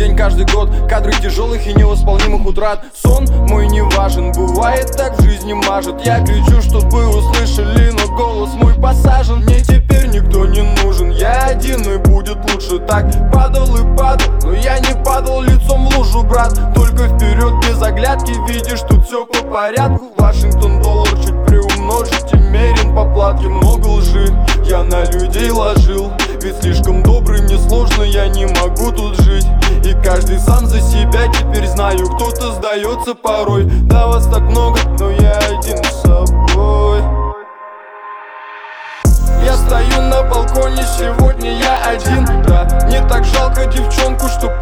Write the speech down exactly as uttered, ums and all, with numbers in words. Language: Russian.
день, каждый год. Кадры тяжелых и невосполнимых утрат. Сон мой не важен, бывает так в жизни мажет. Я кричу, чтобы услышали, но голос мой посажен. Мне теперь никто не нужен, я один и будет лучше так. Падал и падал, но я не падал лицом в лужу, брат. Только вперед без оглядки, видишь, тут все по порядку. Вашингтон доллар чуть приумножить и мерен по платке. Много лжи я на людей ложил, ведь слишком добрый мне сложно, я не могу тут жить. И каждый сам за себя, теперь знаю, кто-то сдается порой. Да вас так много, но я один с собой. Я стою на балконе, сегодня я один, да. Мне так жалко девчонку, что